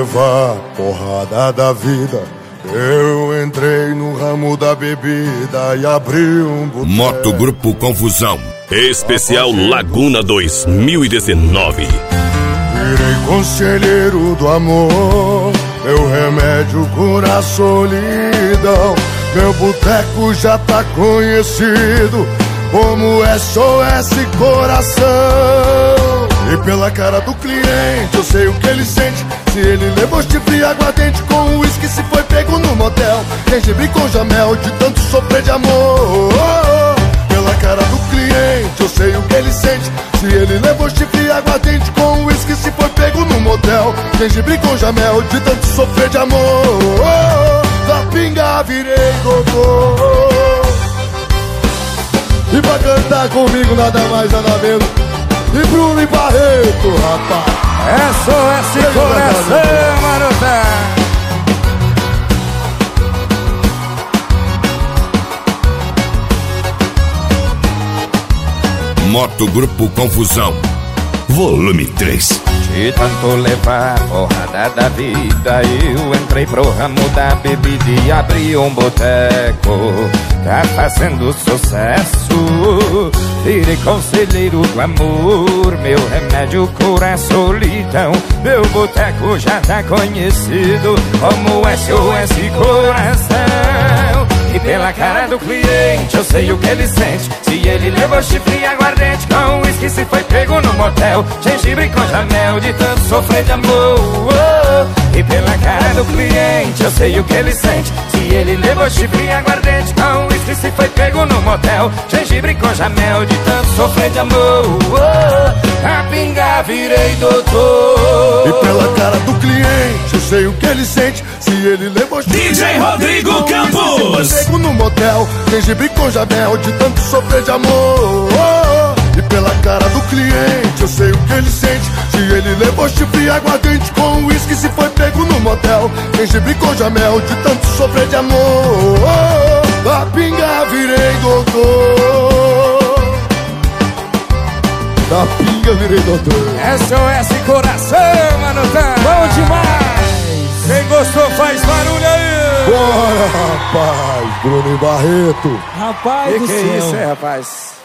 levar porrada da vida, eu entrei no ramo da bebida e abri um boteco. Moto Grupo Confusão, especial Laguna 2019. Virei conselheiro do amor, meu remédio cura a solidão. Meu boteco já tá conhecido como SOS Coração. E pela cara do cliente eu sei o que ele sente. Se ele levou chifre e aguardente com uísque, se foi pego no motel, gengibre com jamel, de tanto sofrer de amor. Pela cara do cliente eu sei o que ele sente. Se ele levou chifre e aguardente com uísque, se foi pego no motel, gengibre com jamel, de tanto sofrer de amor. Da pinga virei doutor. E pra cantar comigo nada mais nada menos e Bruno e Barreto, rapaz. SOS Coração, marota. Moto Grupo Confusão, volume 3. De tanto levar porrada da vida, eu entrei pro ramo da bebida e abri um boteco. Tá fazendo sucesso, virei conselheiro do amor. Meu remédio cura a solidão. Meu boteco já tá conhecido como SOS Coração. E pela cara do cliente eu sei o que ele sente. Se ele levou chifre e aguardente com uísque, se foi pego no motel, gengibre com jamel, de tanto sofrer de amor. E pela cara do cliente eu sei o que ele sente. Se ele levou chifre e aguardente com uísque, se foi pego no motel, gengibre com jamel, de tanto sofrer de amor. A pinga virei doutor. E pela cara do cliente eu sei o que ele sente. Se ele levou DJ Rodrigo Campos, se foi pego no motel, gengibre com jamel, de tanto sofrer de amor. E pela cara do cliente eu sei o que ele sente. Se ele levou chifre e aguardente com uísque, se foi pego no motel, gengibre com jamel, de tanto sofrer de amor. Da pinga virei doutor. Da pinga virei doutor. SOS Coração, manotão. Bom demais. Quem gostou faz barulho aí. Bora, rapaz, Bruno e Barreto. Rapaz do céu. Que é isso, rapaz?